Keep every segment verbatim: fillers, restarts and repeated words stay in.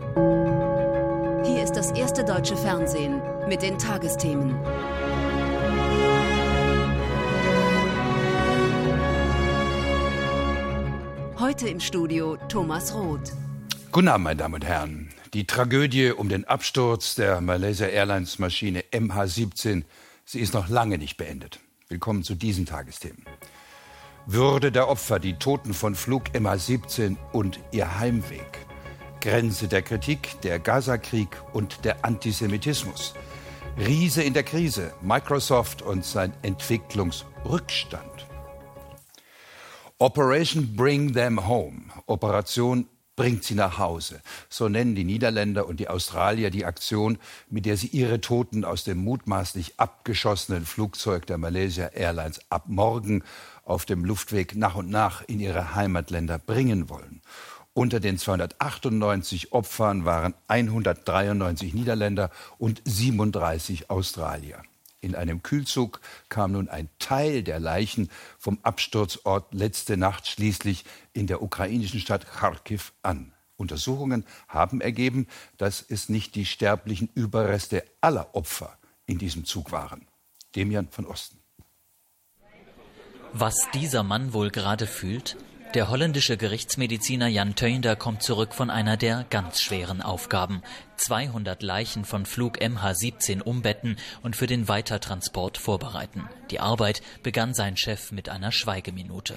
Hier ist das erste deutsche Fernsehen mit den Tagesthemen. Heute im Studio Thomas Roth. Guten Abend, meine Damen und Herren. Die Tragödie um den Absturz der Malaysia Airlines Maschine M H siebzehn, sie ist noch lange nicht beendet. Willkommen zu diesen Tagesthemen. Würde der Opfer, die Toten von Flug M H siebzehn und ihr Heimweg. Grenze der Kritik, der Gaza-Krieg und der Antisemitismus. Riese in der Krise, Microsoft und sein Entwicklungsrückstand. Operation Bring Them Home, Operation Bringt sie nach Hause. So nennen die Niederländer und die Australier die Aktion, mit der sie ihre Toten aus dem mutmaßlich abgeschossenen Flugzeug der Malaysia Airlines ab morgen auf dem Luftweg nach und nach in ihre Heimatländer bringen wollen. Unter den zweihundertachtundneunzig Opfern waren hundertdreiundneunzig Niederländer und siebenunddreißig Australier. In einem Kühlzug kam nun ein Teil der Leichen vom Absturzort letzte Nacht schließlich in der ukrainischen Stadt Charkiw an. Untersuchungen haben ergeben, dass es nicht die sterblichen Überreste aller Opfer in diesem Zug waren. Demian von Osten. Was dieser Mann wohl gerade fühlt? Der holländische Gerichtsmediziner Jan Teunder kommt zurück von einer der ganz schweren Aufgaben. zweihundert Leichen von Flug M H siebzehn umbetten und für den Weitertransport vorbereiten. Die Arbeit begann sein Chef mit einer Schweigeminute.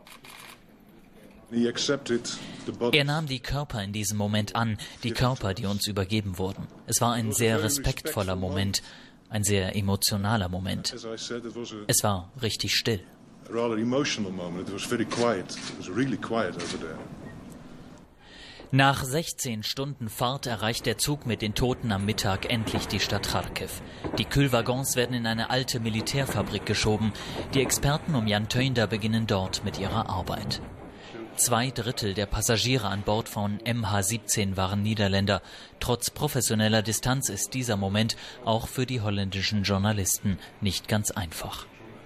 Er nahm die Körper in diesem Moment an, die Körper, die uns übergeben wurden. Es war ein sehr respektvoller Moment, ein sehr emotionaler Moment. Es war richtig still. Nach sechzehn Stunden Fahrt erreicht der Zug mit den Toten am Mittag endlich die Stadt Charkiw. Die Kühlwaggons werden in eine alte Militärfabrik geschoben. Die Experten um Jan Teunder beginnen dort mit ihrer Arbeit. Zwei Drittel der Passagiere an Bord von M H siebzehn waren Niederländer. Trotz professioneller Distanz ist dieser Moment auch für die holländischen Journalisten nicht ganz einfach.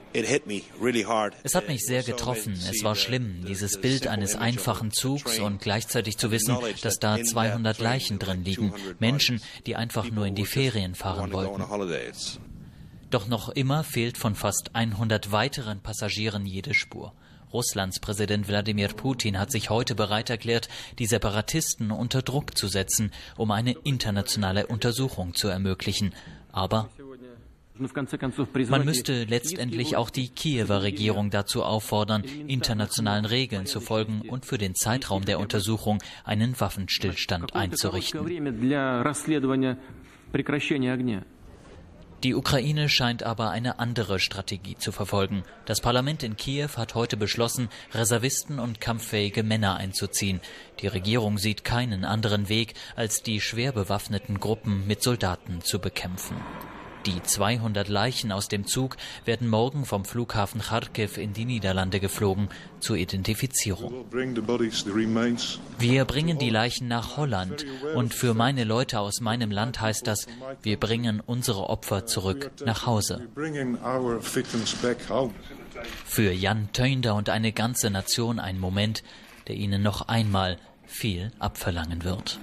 Es hat mich sehr getroffen. Es war schlimm, dieses Bild eines einfachen Zugs und gleichzeitig zu wissen, dass da zweihundert Leichen drin liegen. Menschen, die einfach nur in die Ferien fahren wollten. Doch noch immer fehlt von fast hundert weiteren Passagieren jede Spur. Russlands Präsident Wladimir Putin hat sich heute bereit erklärt, die Separatisten unter Druck zu setzen, um eine internationale Untersuchung zu ermöglichen. Aber man müsste letztendlich auch die Kiewer Regierung dazu auffordern, internationalen Regeln zu folgen und für den Zeitraum der Untersuchung einen Waffenstillstand einzurichten. Die Ukraine scheint aber eine andere Strategie zu verfolgen. Das Parlament in Kiew hat heute beschlossen, Reservisten und kampffähige Männer einzuziehen. Die Regierung sieht keinen anderen Weg, als die schwer bewaffneten Gruppen mit Soldaten zu bekämpfen. Die zweihundert Leichen aus dem Zug werden morgen vom Flughafen Charkiw in die Niederlande geflogen zur Identifizierung. Wir bringen die Leichen nach Holland und für meine Leute aus meinem Land heißt das, wir bringen unsere Opfer zurück nach Hause. Für Jan Teunder und eine ganze Nation ein Moment, der ihnen noch einmal viel abverlangen wird.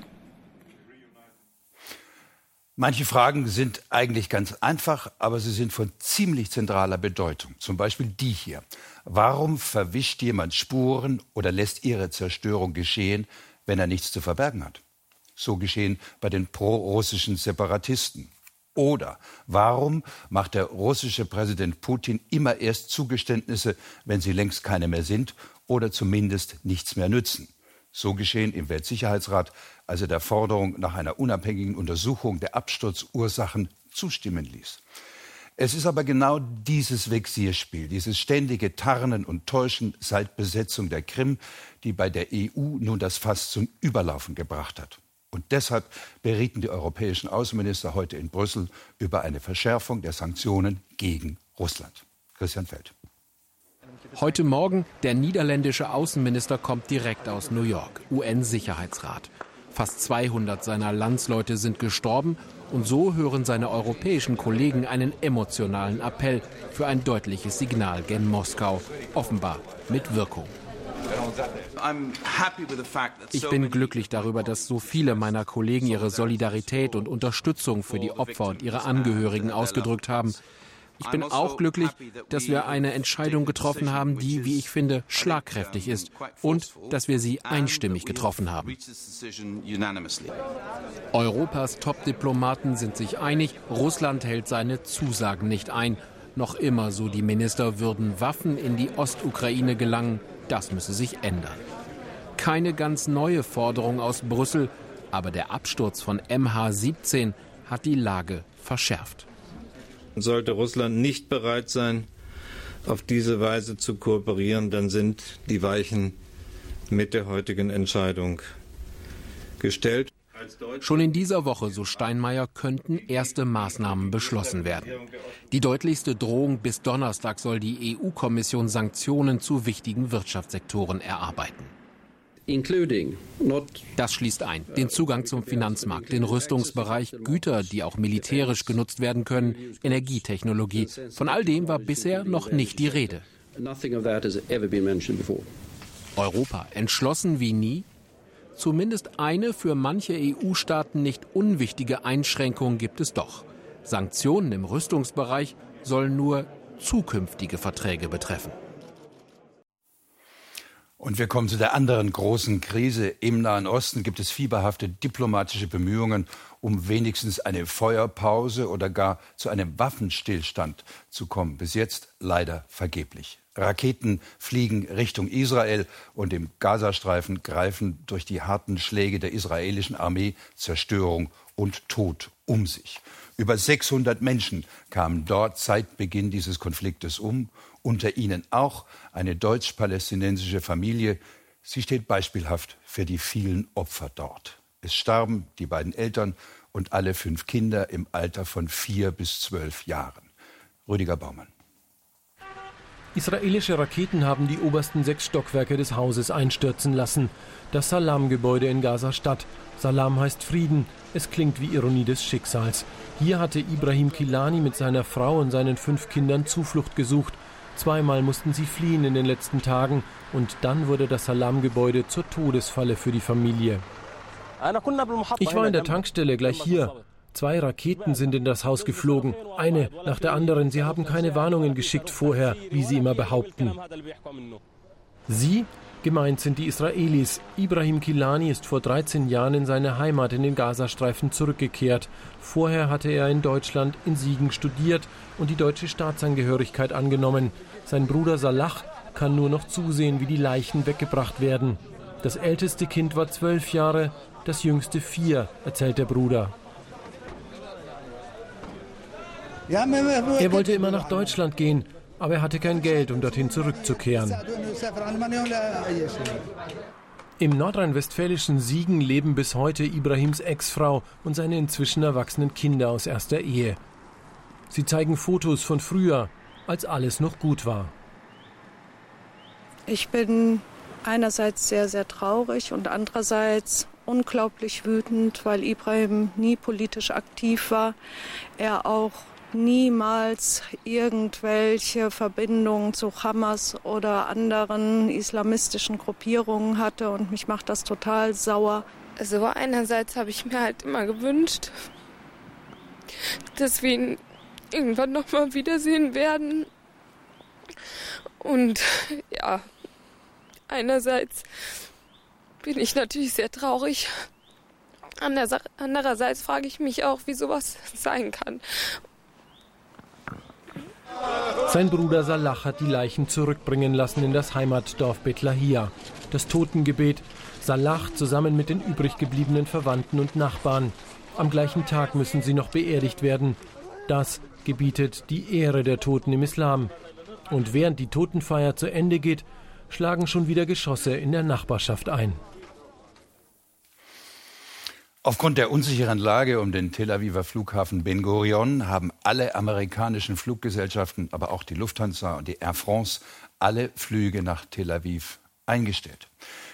Manche Fragen sind eigentlich ganz einfach, aber sie sind von ziemlich zentraler Bedeutung. Zum Beispiel die hier. Warum verwischt jemand Spuren oder lässt ihre Zerstörung geschehen, wenn er nichts zu verbergen hat? So geschehen bei den pro-russischen Separatisten. Oder warum macht der russische Präsident Putin immer erst Zugeständnisse, wenn sie längst keine mehr sind oder zumindest nichts mehr nützen? So geschehen im Weltsicherheitsrat, als er der Forderung nach einer unabhängigen Untersuchung der Absturzursachen zustimmen ließ. Es ist aber genau dieses Vexierspiel, dieses ständige Tarnen und Täuschen seit Besetzung der Krim, die bei der E U nun das Fass zum Überlaufen gebracht hat. Und deshalb berieten die europäischen Außenminister heute in Brüssel über eine Verschärfung der Sanktionen gegen Russland. Christian Feld. Heute Morgen, der niederländische Außenminister kommt direkt aus New York, U N-Sicherheitsrat. Fast zweihundert seiner Landsleute sind gestorben und so hören seine europäischen Kollegen einen emotionalen Appell für ein deutliches Signal gen Moskau, offenbar mit Wirkung. Ich bin glücklich darüber, dass so viele meiner Kollegen ihre Solidarität und Unterstützung für die Opfer und ihre Angehörigen ausgedrückt haben. Ich bin auch glücklich, dass wir eine Entscheidung getroffen haben, die, wie ich finde, schlagkräftig ist und dass wir sie einstimmig getroffen haben. Europas Top-Diplomaten sind sich einig, Russland hält seine Zusagen nicht ein. Noch immer, so die Minister, würden Waffen in die Ostukraine gelangen. Das müsse sich ändern. Keine ganz neue Forderung aus Brüssel, aber der Absturz von M H siebzehn hat die Lage verschärft. Sollte Russland nicht bereit sein, auf diese Weise zu kooperieren, dann sind die Weichen mit der heutigen Entscheidung gestellt. Schon in dieser Woche, so Steinmeier, könnten erste Maßnahmen beschlossen werden. Die deutlichste Drohung: bis Donnerstag soll die E U-Kommission Sanktionen zu wichtigen Wirtschaftssektoren erarbeiten. Das schließt ein den Zugang zum Finanzmarkt, den Rüstungsbereich, Güter, die auch militärisch genutzt werden können, Energietechnologie. Von all dem war bisher noch nicht die Rede. Europa entschlossen wie nie? Zumindest eine für manche E U-Staaten nicht unwichtige Einschränkung gibt es doch. Sanktionen im Rüstungsbereich sollen nur zukünftige Verträge betreffen. Und wir kommen zu der anderen großen Krise. Im Nahen Osten gibt es fieberhafte diplomatische Bemühungen, um wenigstens eine Feuerpause oder gar zu einem Waffenstillstand zu kommen. Bis jetzt leider vergeblich. Raketen fliegen Richtung Israel und im Gazastreifen greifen durch die harten Schläge der israelischen Armee Zerstörung und Tod um sich. Über sechshundert Menschen kamen dort seit Beginn dieses Konfliktes um, unter ihnen auch eine deutsch-palästinensische Familie. Sie steht beispielhaft für die vielen Opfer dort. Es starben die beiden Eltern und alle fünf Kinder im Alter von vier bis zwölf Jahren. Rüdiger Baumann. Israelische Raketen haben die obersten sechs Stockwerke des Hauses einstürzen lassen. Das Salam-Gebäude in Gaza-Stadt. Salam heißt Frieden. Es klingt wie Ironie des Schicksals. Hier hatte Ibrahim Kilani mit seiner Frau und seinen fünf Kindern Zuflucht gesucht. Zweimal mussten sie fliehen in den letzten Tagen. Und dann wurde das Salam-Gebäude zur Todesfalle für die Familie. Ich war in der Tankstelle gleich hier. Zwei Raketen sind in das Haus geflogen, eine nach der anderen. Sie haben keine Warnungen geschickt vorher, wie sie immer behaupten. Sie? Gemeint sind die Israelis. Ibrahim Kilani ist vor dreizehn Jahren in seine Heimat in den Gazastreifen zurückgekehrt. Vorher hatte er in Deutschland in Siegen studiert und die deutsche Staatsangehörigkeit angenommen. Sein Bruder Salah kann nur noch zusehen, wie die Leichen weggebracht werden. Das älteste Kind war zwölf Jahre, das jüngste vier, erzählt der Bruder. Er wollte immer nach Deutschland gehen, aber er hatte kein Geld, um dorthin zurückzukehren. Im nordrhein-westfälischen Siegen leben bis heute Ibrahims Ex-Frau und seine inzwischen erwachsenen Kinder aus erster Ehe. Sie zeigen Fotos von früher, als alles noch gut war. Ich bin einerseits sehr, sehr traurig und andererseits unglaublich wütend, weil Ibrahim nie politisch aktiv war. Er auch niemals irgendwelche Verbindungen zu Hamas oder anderen islamistischen Gruppierungen hatte und mich macht das total sauer. Also einerseits habe ich mir halt immer gewünscht, dass wir ihn irgendwann noch mal wiedersehen werden. Und ja, einerseits bin ich natürlich sehr traurig. Andererseits frage ich mich auch, wie sowas sein kann. Sein Bruder Salah hat die Leichen zurückbringen lassen in das Heimatdorf Bet Lahia. Das Totengebet. Salah zusammen mit den übrig gebliebenen Verwandten und Nachbarn. Am gleichen Tag müssen sie noch beerdigt werden. Das gebietet die Ehre der Toten im Islam. Und während die Totenfeier zu Ende geht, schlagen schon wieder Geschosse in der Nachbarschaft ein. Aufgrund der unsicheren Lage um den Tel Aviver Flughafen Ben Gurion haben alle amerikanischen Fluggesellschaften, aber auch die Lufthansa und die Air France, alle Flüge nach Tel Aviv eingestellt.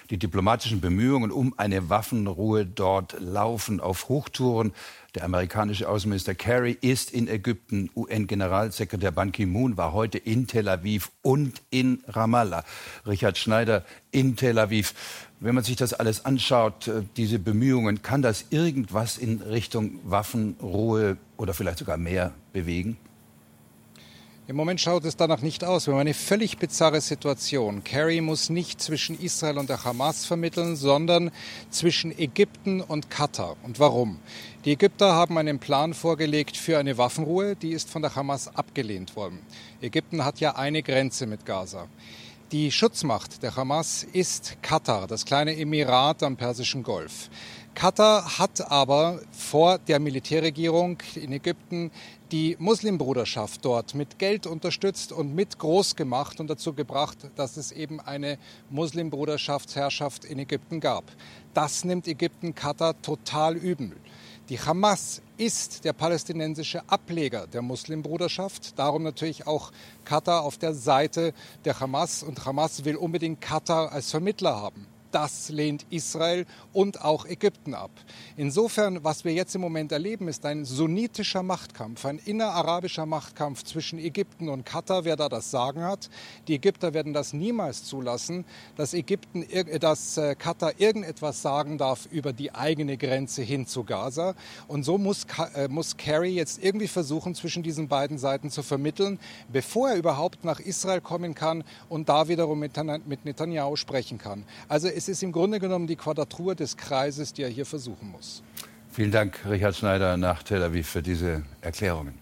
Die diplomatischen Bemühungen um eine Waffenruhe dort laufen auf Hochtouren. Der amerikanische Außenminister Kerry ist in Ägypten. U N-Generalsekretär Ban Ki-moon war heute in Tel Aviv und in Ramallah. Richard Schneider in Tel Aviv. Wenn man sich das alles anschaut, diese Bemühungen, kann das irgendwas in Richtung Waffenruhe oder vielleicht sogar mehr bewegen? Im Moment schaut es danach nicht aus. Wir haben eine völlig bizarre Situation. Kerry muss nicht zwischen Israel und der Hamas vermitteln, sondern zwischen Ägypten und Katar. Und warum? Die Ägypter haben einen Plan vorgelegt für eine Waffenruhe, die ist von der Hamas abgelehnt worden. Ägypten hat ja eine Grenze mit Gaza. Die Schutzmacht der Hamas ist Katar, das kleine Emirat am Persischen Golf. Katar hat aber vor der Militärregierung in Ägypten die Muslimbruderschaft dort mit Geld unterstützt und mit groß gemacht und dazu gebracht, dass es eben eine Muslimbruderschaftsherrschaft in Ägypten gab. Das nimmt Ägypten Katar total übel. Die Hamas ist der palästinensische Ableger der Muslimbruderschaft. Darum natürlich auch Katar auf der Seite der Hamas. Und Hamas will unbedingt Katar als Vermittler haben. Das lehnt Israel und auch Ägypten ab. Insofern, was wir jetzt im Moment erleben, ist ein sunnitischer Machtkampf, ein innerarabischer Machtkampf zwischen Ägypten und Katar, wer da das Sagen hat. Die Ägypter werden das niemals zulassen, dass Ägypten, dass Katar irgendetwas sagen darf über die eigene Grenze hin zu Gaza. Und so muss, muss Kerry jetzt irgendwie versuchen, zwischen diesen beiden Seiten zu vermitteln, bevor er überhaupt nach Israel kommen kann und da wiederum mit Netanyahu sprechen kann. Also es ist im Grunde genommen die Quadratur des Kreises, die er hier versuchen muss. Vielen Dank, Richard Schneider nach Tel Aviv, für diese Erklärungen.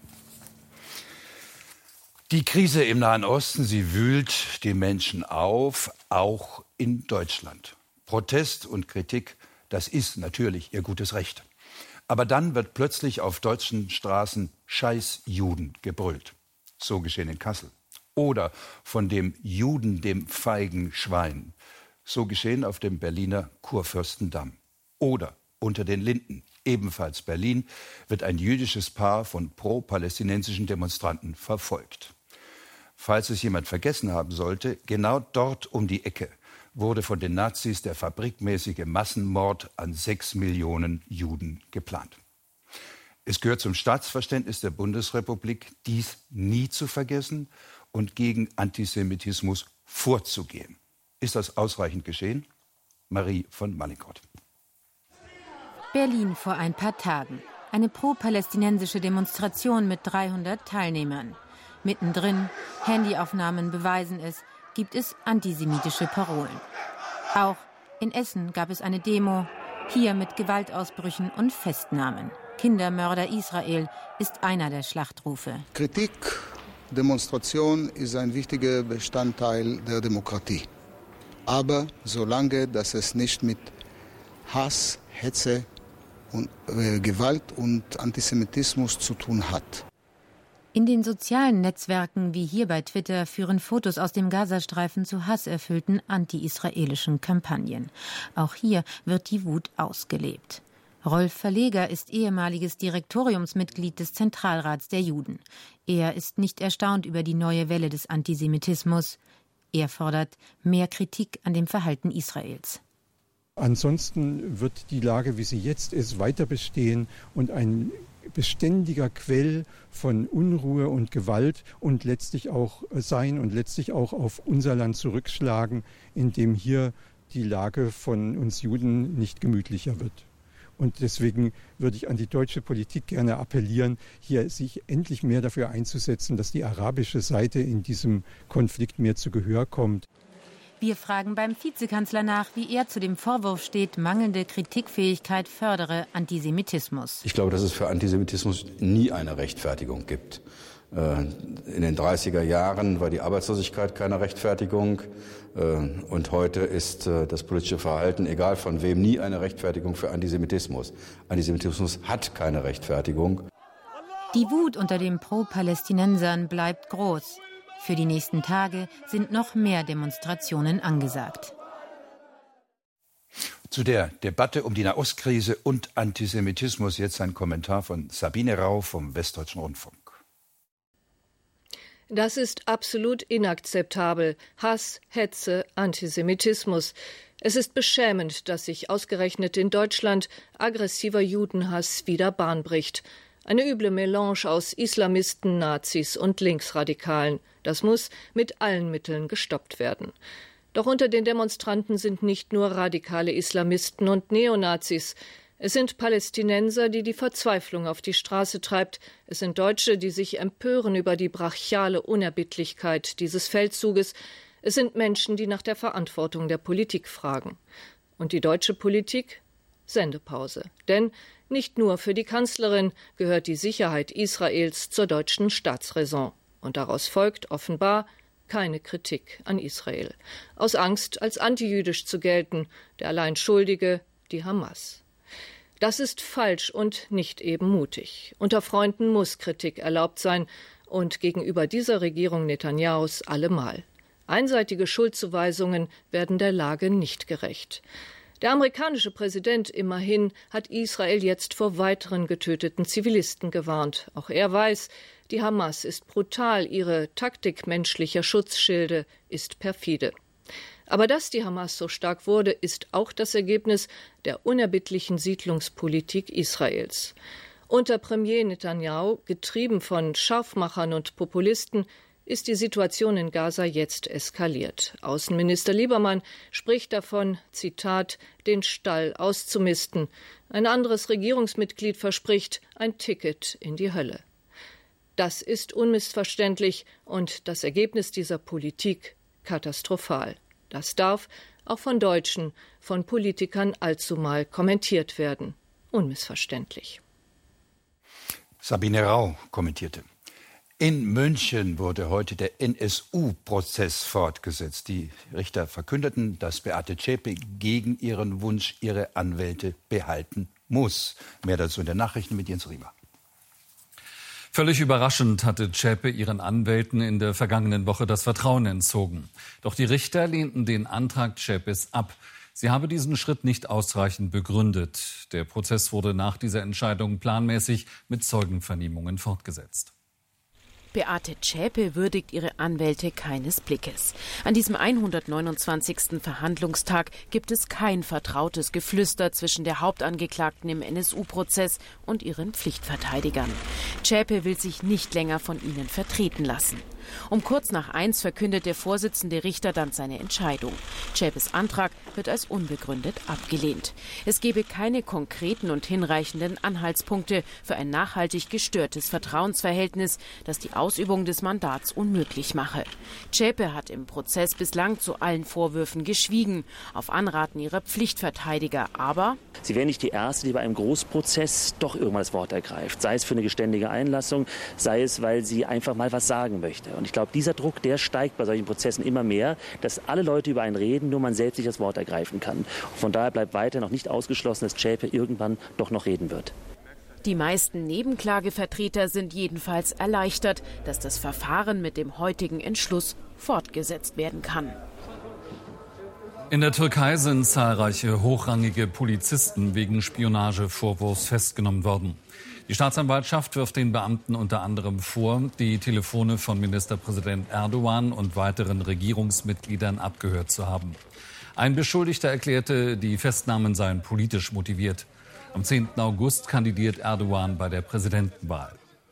Die Krise im Nahen Osten, sie wühlt die Menschen auf, auch in Deutschland. Protest und Kritik, das ist natürlich ihr gutes Recht. Aber dann wird plötzlich auf deutschen Straßen Scheiß Juden gebrüllt. So geschehen in Kassel. Oder von dem Juden, dem feigen Schwein. So geschehen auf dem Berliner Kurfürstendamm. Oder unter den Linden, ebenfalls Berlin, wird ein jüdisches Paar von pro-palästinensischen Demonstranten verfolgt. Falls es jemand vergessen haben sollte, genau dort um die Ecke wurde von den Nazis der fabrikmäßige Massenmord an sechs Millionen Juden geplant. Es gehört zum Staatsverständnis der Bundesrepublik, dies nie zu vergessen und gegen Antisemitismus vorzugehen. Ist das ausreichend geschehen? Marie von Mallinckrodt. Berlin vor ein paar Tagen. Eine pro-palästinensische Demonstration mit dreihundert Teilnehmern. Mittendrin, Handyaufnahmen beweisen es, gibt es antisemitische Parolen. Auch in Essen gab es eine Demo, hier mit Gewaltausbrüchen und Festnahmen. Kindermörder Israel ist einer der Schlachtrufe. Kritik, Demonstration ist ein wichtiger Bestandteil der Demokratie. Aber solange dass es nicht mit Hass, Hetze und äh, Gewalt und Antisemitismus zu tun hat. In den sozialen Netzwerken wie hier bei Twitter führen Fotos aus dem Gazastreifen zu hasserfüllten anti-israelischen Kampagnen. Auch hier wird die Wut ausgelebt. Rolf Verleger ist ehemaliges Direktoriumsmitglied des Zentralrats der Juden. Er ist nicht erstaunt über die neue Welle des Antisemitismus. Er fordert mehr Kritik an dem Verhalten Israels. Ansonsten wird die Lage, wie sie jetzt ist, weiter bestehen und ein beständiger Quell von Unruhe und Gewalt und letztlich auch sein und letztlich auch auf unser Land zurückschlagen, indem hier die Lage von uns Juden nicht gemütlicher wird. Und deswegen würde ich an die deutsche Politik gerne appellieren, hier sich endlich mehr dafür einzusetzen, dass die arabische Seite in diesem Konflikt mehr zu Gehör kommt. Wir fragen beim Vizekanzler nach, wie er zu dem Vorwurf steht, mangelnde Kritikfähigkeit fördere Antisemitismus. Ich glaube, dass es für Antisemitismus nie eine Rechtfertigung gibt. In den dreißiger Jahren war die Arbeitslosigkeit keine Rechtfertigung. Und heute ist das politische Verhalten, egal von wem, nie eine Rechtfertigung für Antisemitismus. Antisemitismus hat keine Rechtfertigung. Die Wut unter den Pro-Palästinensern bleibt groß. Für die nächsten Tage sind noch mehr Demonstrationen angesagt. Zu der Debatte um die Nahostkrise und Antisemitismus jetzt ein Kommentar von Sabine Rau vom Westdeutschen Rundfunk. Das ist absolut inakzeptabel. Hass, Hetze, Antisemitismus. Es ist beschämend, dass sich ausgerechnet in Deutschland aggressiver Judenhass wieder Bahn bricht. Eine üble Melange aus Islamisten, Nazis und Linksradikalen. Das muss mit allen Mitteln gestoppt werden. Doch unter den Demonstranten sind nicht nur radikale Islamisten und Neonazis. Es sind Palästinenser, die die Verzweiflung auf die Straße treibt. Es sind Deutsche, die sich empören über die brachiale Unerbittlichkeit dieses Feldzuges. Es sind Menschen, die nach der Verantwortung der Politik fragen. Und die deutsche Politik? Sendepause. Denn nicht nur für die Kanzlerin gehört die Sicherheit Israels zur deutschen Staatsräson. Und daraus folgt offenbar keine Kritik an Israel. Aus Angst, als antijüdisch zu gelten, der allein Schuldige, die Hamas. Das ist falsch und nicht eben mutig. Unter Freunden muss Kritik erlaubt sein und gegenüber dieser Regierung Netanyahus allemal. Einseitige Schuldzuweisungen werden der Lage nicht gerecht. Der amerikanische Präsident immerhin hat Israel jetzt vor weiteren getöteten Zivilisten gewarnt. Auch er weiß, die Hamas ist brutal, ihre Taktik menschlicher Schutzschilde ist perfide. Aber dass die Hamas so stark wurde, ist auch das Ergebnis der unerbittlichen Siedlungspolitik Israels. Unter Premier Netanyahu, getrieben von Scharfmachern und Populisten, ist die Situation in Gaza jetzt eskaliert. Außenminister Liebermann spricht davon, Zitat, den Stall auszumisten. Ein anderes Regierungsmitglied verspricht ein Ticket in die Hölle. Das ist unmissverständlich und das Ergebnis dieser Politik katastrophal. Das darf auch von Deutschen, von Politikern allzumal kommentiert werden. Unmissverständlich. Sabine Rau kommentierte. In München wurde heute der N S U-Prozess fortgesetzt. Die Richter verkündeten, dass Beate Zschäpe gegen ihren Wunsch ihre Anwälte behalten muss. Mehr dazu in den Nachrichten mit Jens Riemer. Völlig überraschend hatte Zschäpe ihren Anwälten in der vergangenen Woche das Vertrauen entzogen. Doch die Richter lehnten den Antrag Zschäpes ab. Sie habe diesen Schritt nicht ausreichend begründet. Der Prozess wurde nach dieser Entscheidung planmäßig mit Zeugenvernehmungen fortgesetzt. Beate Zschäpe würdigt ihre Anwälte keines Blickes. An diesem hundertneunundzwanzigsten Verhandlungstag gibt es kein vertrautes Geflüster zwischen der Hauptangeklagten im N S U-Prozess und ihren Pflichtverteidigern. Zschäpe will sich nicht länger von ihnen vertreten lassen. Um kurz nach eins verkündet der Vorsitzende Richter dann seine Entscheidung. Zschäpes Antrag wird als unbegründet abgelehnt. Es gebe keine konkreten und hinreichenden Anhaltspunkte für ein nachhaltig gestörtes Vertrauensverhältnis, das die Ausübung des Mandats unmöglich mache. Zschäpe hat im Prozess bislang zu allen Vorwürfen geschwiegen, auf Anraten ihrer Pflichtverteidiger. Aber sie wäre nicht die Erste, die bei einem Großprozess doch irgendwann das Wort ergreift. Sei es für eine geständige Einlassung, sei es, weil sie einfach mal was sagen möchte. Und ich glaube, dieser Druck, der steigt bei solchen Prozessen immer mehr, dass alle Leute über einen reden, nur man selbst sich das Wort ergreifen kann. Und von daher bleibt weiter noch nicht ausgeschlossen, dass Zschäpe irgendwann doch noch reden wird. Die meisten Nebenklagevertreter sind jedenfalls erleichtert, dass das Verfahren mit dem heutigen Entschluss fortgesetzt werden kann. In der Türkei sind zahlreiche hochrangige Polizisten wegen Spionagevorwurfs festgenommen worden. Die Staatsanwaltschaft wirft den Beamten unter anderem vor, die Telefone von Ministerpräsident Erdogan und weiteren Regierungsmitgliedern abgehört zu haben. Ein Beschuldigter erklärte, die Festnahmen seien politisch motiviert. Am zehnten August kandidiert Erdogan bei der Präsidentenwahl.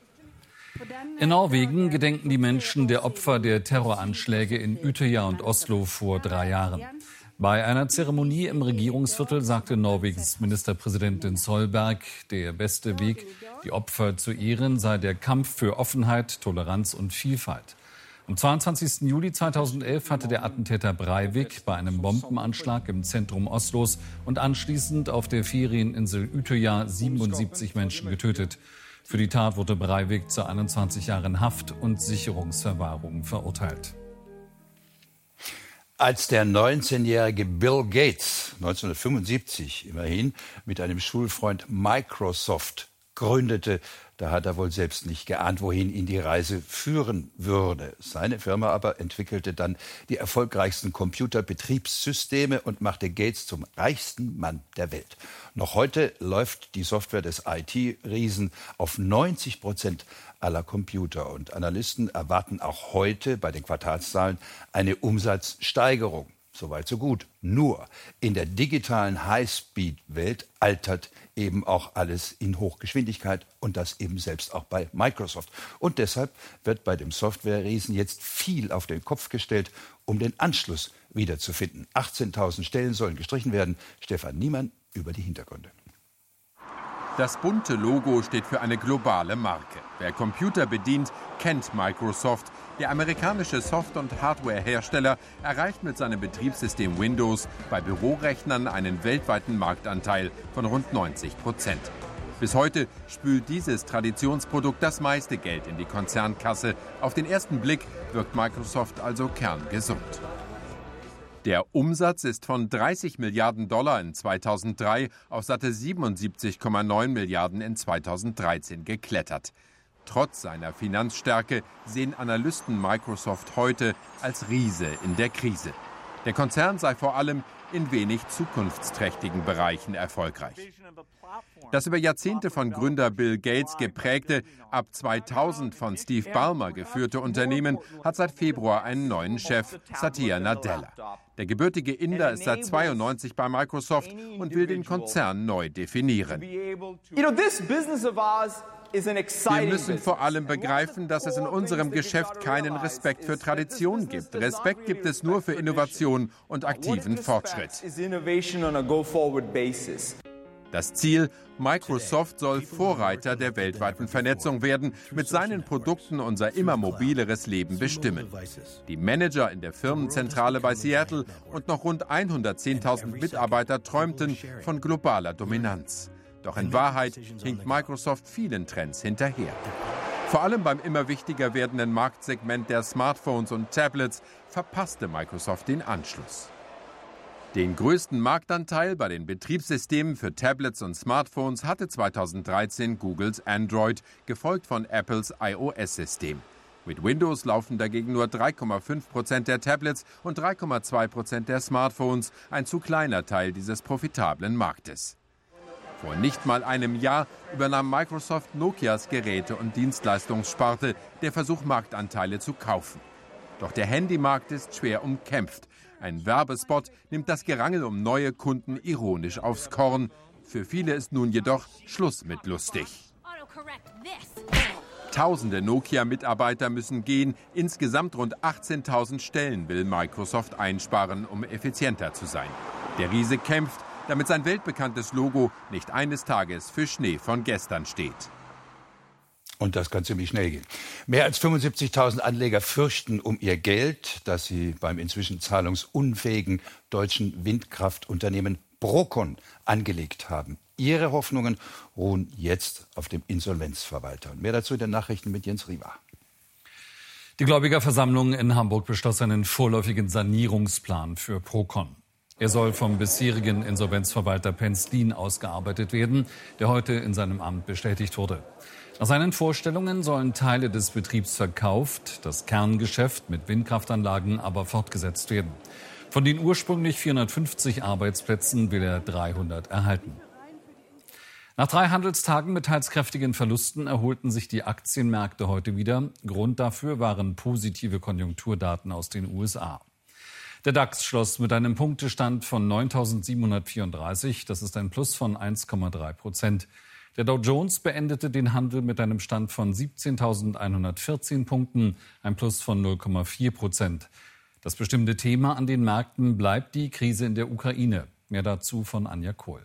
In Norwegen gedenken die Menschen der Opfer der Terroranschläge in Utøya und Oslo vor drei Jahren. Bei einer Zeremonie im Regierungsviertel sagte Norwegens Ministerpräsidentin Solberg, der beste Weg, die Opfer zu ehren, sei der Kampf für Offenheit, Toleranz und Vielfalt. Am zweiundzwanzigsten Juli zweitausendelf hatte der Attentäter Breivik bei einem Bombenanschlag im Zentrum Oslos und anschließend auf der Ferieninsel Utøya siebenundsiebzig Menschen getötet. Für die Tat wurde Breivik zu einundzwanzig Jahren Haft und Sicherungsverwahrung verurteilt. Als der neunzehnjährige Bill Gates neunzehnhundertfünfundsiebzig immerhin mit einem Schulfreund Microsoft gründete, da hat er wohl selbst nicht geahnt, wohin ihn die Reise führen würde. Seine Firma aber entwickelte dann die erfolgreichsten Computerbetriebssysteme und machte Gates zum reichsten Mann der Welt. Noch heute läuft die Software des I T-Riesen auf neunzig Prozent aller Computer. Und Analysten erwarten auch heute bei den Quartalszahlen eine Umsatzsteigerung. Soweit so gut. Nur in der digitalen Highspeed-Welt altert eben auch alles in Hochgeschwindigkeit und das eben selbst auch bei Microsoft. Und deshalb wird bei dem Software-Riesen jetzt viel auf den Kopf gestellt, um den Anschluss wiederzufinden. achtzehntausend Stellen sollen gestrichen werden. Stefan Niemann über die Hintergründe. Das bunte Logo steht für eine globale Marke. Wer Computer bedient, kennt Microsoft. Der amerikanische Soft- und Hardware-Hersteller erreicht mit seinem Betriebssystem Windows bei Bürorechnern einen weltweiten Marktanteil von rund neunzig Prozent. Bis heute spült dieses Traditionsprodukt das meiste Geld in die Konzernkasse. Auf den ersten Blick wirkt Microsoft also kerngesund. Der Umsatz ist von dreißig Milliarden Dollar in zweitausenddrei auf satte siebenundsiebzig Komma neun Milliarden in zweitausenddreizehn geklettert. Trotz seiner Finanzstärke sehen Analysten Microsoft heute als Riese in der Krise. Der Konzern sei vor allem in wenig zukunftsträchtigen Bereichen erfolgreich. Das über Jahrzehnte von Gründer Bill Gates geprägte, ab zweitausend von Steve Ballmer geführte Unternehmen hat seit Februar einen neuen Chef, Satya Nadella. Der gebürtige Inder ist seit zweiundneunzig bei Microsoft und will den Konzern neu definieren. Wir müssen vor allem begreifen, dass es in unserem Geschäft keinen Respekt für Tradition gibt. Respekt gibt es nur für Innovation und aktiven Fortschritt. Das Ziel: Microsoft soll Vorreiter der weltweiten Vernetzung werden, mit seinen Produkten unser immer mobileres Leben bestimmen. Die Manager in der Firmenzentrale bei Seattle und noch rund hundertzehntausend Mitarbeiter träumten von globaler Dominanz. Doch in Wahrheit hinkt Microsoft vielen Trends hinterher. Vor allem beim immer wichtiger werdenden Marktsegment der Smartphones und Tablets verpasste Microsoft den Anschluss. Den größten Marktanteil bei den Betriebssystemen für Tablets und Smartphones hatte zweitausenddreizehn Googles Android, gefolgt von Apples iOS-System. Mit Windows laufen dagegen nur drei Komma fünf Prozent der Tablets und drei Komma zwei Prozent der Smartphones, ein zu kleiner Teil dieses profitablen Marktes. Vor nicht mal einem Jahr übernahm Microsoft Nokias Geräte- und Dienstleistungssparte, der Versuch, Marktanteile zu kaufen. Doch der Handymarkt ist schwer umkämpft. Ein Werbespot nimmt das Gerangel um neue Kunden ironisch aufs Korn. Für viele ist nun jedoch Schluss mit lustig. Tausende Nokia-Mitarbeiter müssen gehen. Insgesamt rund achtzehntausend Stellen will Microsoft einsparen, um effizienter zu sein. Der Riese kämpft, damit sein weltbekanntes Logo nicht eines Tages für Schnee von gestern steht. Und das kann ziemlich schnell gehen. Mehr als fünfundsiebzigtausend Anleger fürchten um ihr Geld, das sie beim inzwischen zahlungsunfähigen deutschen Windkraftunternehmen Procon angelegt haben. Ihre Hoffnungen ruhen jetzt auf dem Insolvenzverwalter. Und mehr dazu in den Nachrichten mit Jens Riva. Die Gläubigerversammlung in Hamburg beschloss einen vorläufigen Sanierungsplan für Procon. Er soll vom bisherigen Insolvenzverwalter Penzlin ausgearbeitet werden, der heute in seinem Amt bestätigt wurde. Nach seinen Vorstellungen sollen Teile des Betriebs verkauft, das Kerngeschäft mit Windkraftanlagen aber fortgesetzt werden. Von den ursprünglich vierhundertfünfzig Arbeitsplätzen will er dreihundert erhalten. Nach drei Handelstagen mit teils kräftigen Verlusten erholten sich die Aktienmärkte heute wieder. Grund dafür waren positive Konjunkturdaten aus den U S A. Der DAX schloss mit einem Punktestand von neuntausendsiebenhundertvierunddreißig. Das ist ein Plus von eins Komma drei Prozent. Der Dow Jones beendete den Handel mit einem Stand von siebzehntausendeinhundertvierzehn Punkten, ein Plus von null Komma vier Prozent. Das bestimmte Thema an den Märkten bleibt die Krise in der Ukraine. Mehr dazu von Anja Kohl.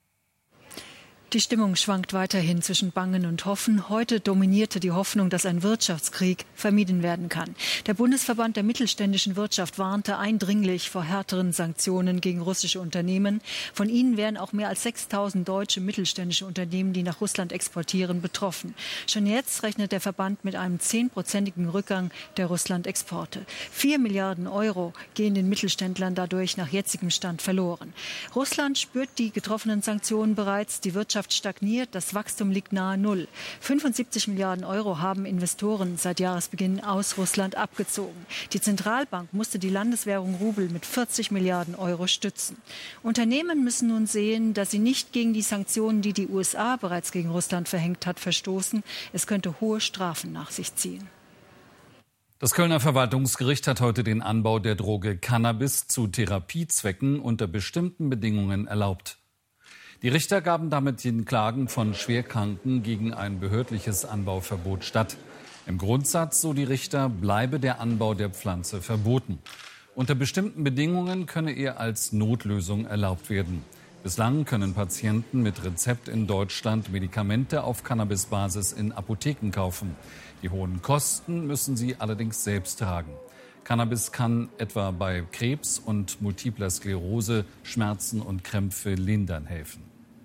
Die Stimmung schwankt weiterhin zwischen Bangen und Hoffen. Heute dominierte die Hoffnung, dass ein Wirtschaftskrieg vermieden werden kann. Der Bundesverband der mittelständischen Wirtschaft warnte eindringlich vor härteren Sanktionen gegen russische Unternehmen. Von ihnen wären auch mehr als sechstausend deutsche mittelständische Unternehmen, die nach Russland exportieren, betroffen. Schon jetzt rechnet der Verband mit einem zehnprozentigen Rückgang der Russland-Exporte. Vier Milliarden Euro gehen den Mittelständlern dadurch nach jetzigem Stand verloren. Russland spürt die getroffenen Sanktionen bereits. Die Wirtschaft stagniert, das Wachstum liegt nahe Null. fünfundsiebzig Milliarden Euro haben Investoren seit Jahresbeginn aus Russland abgezogen. Die Zentralbank musste die Landeswährung Rubel mit vierzig Milliarden Euro stützen. Unternehmen müssen nun sehen, dass sie nicht gegen die Sanktionen, die die U S A bereits gegen Russland verhängt hat, verstoßen. Es könnte hohe Strafen nach sich ziehen. Das Kölner Verwaltungsgericht hat heute den Anbau der Droge Cannabis zu Therapiezwecken unter bestimmten Bedingungen erlaubt. Die Richter gaben damit den Klagen von Schwerkranken gegen ein behördliches Anbauverbot statt. Im Grundsatz, so die Richter, bleibe der Anbau der Pflanze verboten. Unter bestimmten Bedingungen könne er als Notlösung erlaubt werden. Bislang können Patienten mit Rezept in Deutschland Medikamente auf Cannabisbasis in Apotheken kaufen. Die hohen Kosten müssen sie allerdings selbst tragen. Cannabis kann etwa bei Krebs und multipler Sklerose, Schmerzen und Krämpfe lindern helfen.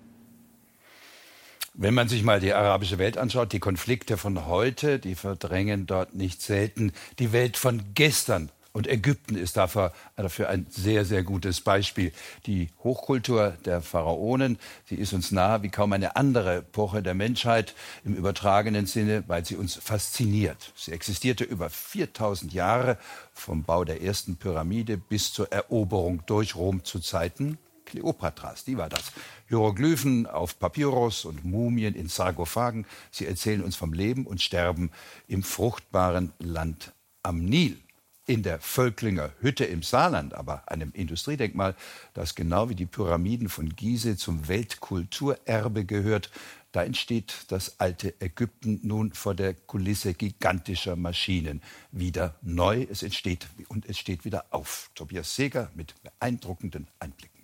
Wenn man sich mal die arabische Welt anschaut, die Konflikte von heute, die verdrängen dort nicht selten die Welt von gestern. Und Ägypten ist dafür, dafür ein sehr, sehr gutes Beispiel. Die Hochkultur der Pharaonen, sie ist uns nahe wie kaum eine andere Epoche der Menschheit im übertragenen Sinne, weil sie uns fasziniert. Sie existierte über viertausend Jahre, vom Bau der ersten Pyramide bis zur Eroberung durch Rom zu Zeiten Kleopatras, die war das. Hieroglyphen auf Papyrus und Mumien in Sarkophagen, sie erzählen uns vom Leben und Sterben im fruchtbaren Land am Nil. In der Völklinger Hütte im Saarland, aber einem Industriedenkmal, das genau wie die Pyramiden von Gizeh zum Weltkulturerbe gehört, da entsteht das alte Ägypten nun vor der Kulisse gigantischer Maschinen wieder neu. Es entsteht und es steht wieder auf. Tobias Seeger mit beeindruckenden Einblicken.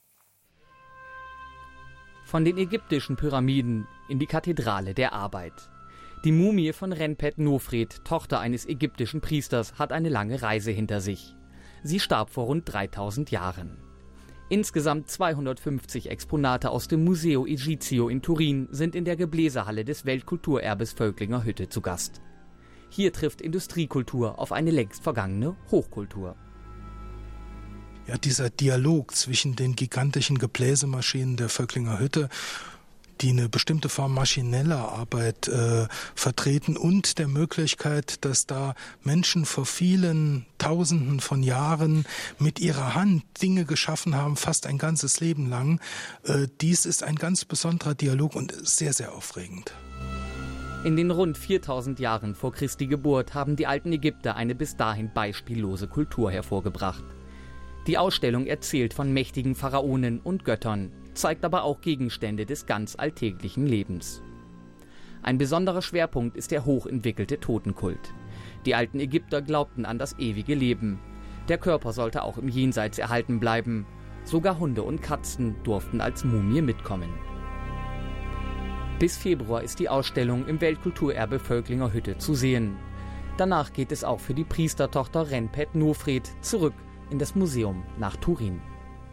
Von den ägyptischen Pyramiden in die Kathedrale der Arbeit. Die Mumie von Renpet Nofret, Tochter eines ägyptischen Priesters, hat eine lange Reise hinter sich. Sie starb vor rund dreitausend Jahren. Insgesamt zweihundertfünfzig Exponate aus dem Museo Egizio in Turin sind in der Gebläsehalle des Weltkulturerbes Völklinger Hütte zu Gast. Hier trifft Industriekultur auf eine längst vergangene Hochkultur. Ja, dieser Dialog zwischen den gigantischen Gebläsemaschinen der Völklinger Hütte, die eine bestimmte Form maschineller Arbeit äh, vertreten, und der Möglichkeit, dass da Menschen vor vielen Tausenden von Jahren mit ihrer Hand Dinge geschaffen haben, fast ein ganzes Leben lang. Äh, dies ist ein ganz besonderer Dialog und sehr, sehr aufregend. In den rund viertausend Jahren vor Christi Geburt haben die alten Ägypter eine bis dahin beispiellose Kultur hervorgebracht. Die Ausstellung erzählt von mächtigen Pharaonen und Göttern, zeigt aber auch Gegenstände des ganz alltäglichen Lebens. Ein besonderer Schwerpunkt ist der hochentwickelte Totenkult. Die alten Ägypter glaubten an das ewige Leben. Der Körper sollte auch im Jenseits erhalten bleiben. Sogar Hunde und Katzen durften als Mumie mitkommen. Bis Februar ist die Ausstellung im Weltkulturerbe Völklinger Hütte zu sehen. Danach geht es auch für die Priestertochter Renpet Nofret zurück in das Museum nach Turin.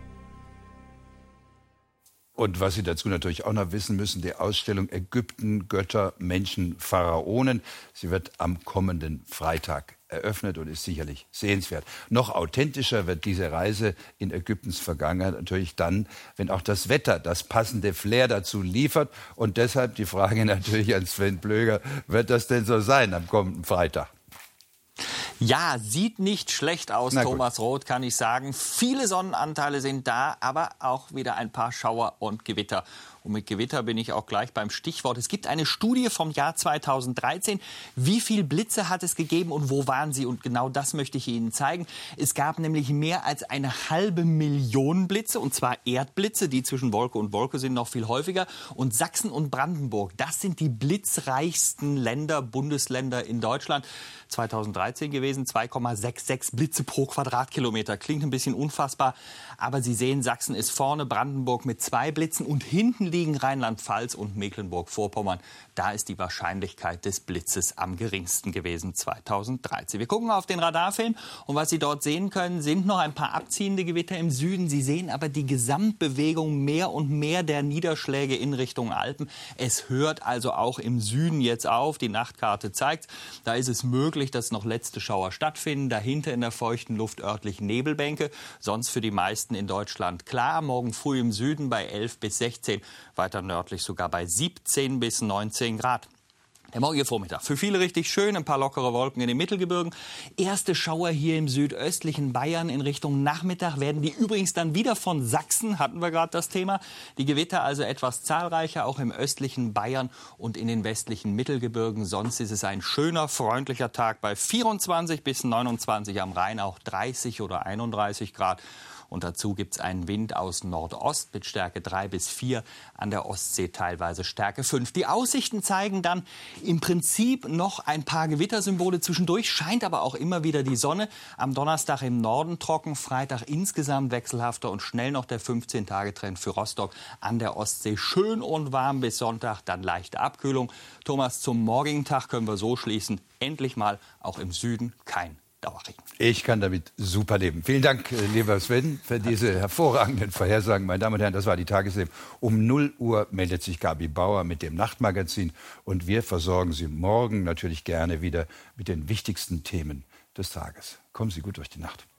Und was Sie dazu natürlich auch noch wissen müssen, die Ausstellung Ägypten, Götter, Menschen, Pharaonen. Sie wird am kommenden Freitag eröffnet und ist sicherlich sehenswert. Noch authentischer wird diese Reise in Ägyptens Vergangenheit natürlich dann, wenn auch das Wetter das passende Flair dazu liefert. Und deshalb die Frage natürlich an Sven Plöger, wird das denn so sein am kommenden Freitag? Ja, sieht nicht schlecht aus, Thomas Roth, kann ich sagen. Viele Sonnenanteile sind da, aber auch wieder ein paar Schauer und Gewitter. Und mit Gewitter bin ich auch gleich beim Stichwort. Es gibt eine Studie vom Jahr zweitausenddreizehn. Wie viel Blitze hat es gegeben und wo waren sie? Und genau das möchte ich Ihnen zeigen. Es gab nämlich mehr als eine halbe Million Blitze, und zwar Erdblitze, die zwischen Wolke und Wolke sind, noch viel häufiger. Und Sachsen und Brandenburg, das sind die blitzreichsten Länder, Bundesländer in Deutschland. zweitausenddreizehn gewesen, zwei Komma sechsundsechzig Blitze pro Quadratkilometer. Klingt ein bisschen unfassbar, aber Sie sehen, Sachsen ist vorne, Brandenburg mit zwei Blitzen und hinten liegen Rheinland-Pfalz und Mecklenburg-Vorpommern. Da ist die Wahrscheinlichkeit des Blitzes am geringsten gewesen zweitausenddreizehn. Wir gucken auf den Radarfilm und was Sie dort sehen können, sind noch ein paar abziehende Gewitter im Süden. Sie sehen aber die Gesamtbewegung mehr und mehr der Niederschläge in Richtung Alpen. Es hört also auch im Süden jetzt auf. Die Nachtkarte zeigt, da ist es möglich, dass noch letzte Schauer stattfinden. Dahinter in der feuchten Luft örtlich Nebelbänke. Sonst für die meisten in Deutschland klar. Morgen früh im Süden bei elf bis sechzehn. Weiter nördlich sogar bei siebzehn bis neunzehn Grad. Der morgige Vormittag. Für viele richtig schön, ein paar lockere Wolken in den Mittelgebirgen. Erste Schauer hier im südöstlichen Bayern in Richtung Nachmittag werden die übrigens dann wieder von Sachsen, hatten wir gerade das Thema. Die Gewitter also etwas zahlreicher, auch im östlichen Bayern und in den westlichen Mittelgebirgen. Sonst ist es ein schöner, freundlicher Tag bei vierundzwanzig bis neunundzwanzig, am Rhein auch dreißig oder einunddreißig Grad. Und dazu gibt es einen Wind aus Nordost mit Stärke drei bis vier, an der Ostsee teilweise Stärke fünf. Die Aussichten zeigen dann im Prinzip noch ein paar Gewittersymbole zwischendurch, scheint aber auch immer wieder die Sonne. Am Donnerstag im Norden trocken, Freitag insgesamt wechselhafter und schnell noch der fünfzehn-Tage-Trend für Rostock an der Ostsee. Schön und warm bis Sonntag, dann leichte Abkühlung. Thomas, zum morgigen Tag können wir so schließen, endlich mal auch im Süden kein Dauerregen. Ich kann damit super leben. Vielen Dank, lieber Sven, für diese hervorragenden Vorhersagen. Meine Damen und Herren, das war die Tagesthemen. Um null Uhr meldet sich Gabi Bauer mit dem Nachtmagazin. Und wir versorgen Sie morgen natürlich gerne wieder mit den wichtigsten Themen des Tages. Kommen Sie gut durch die Nacht.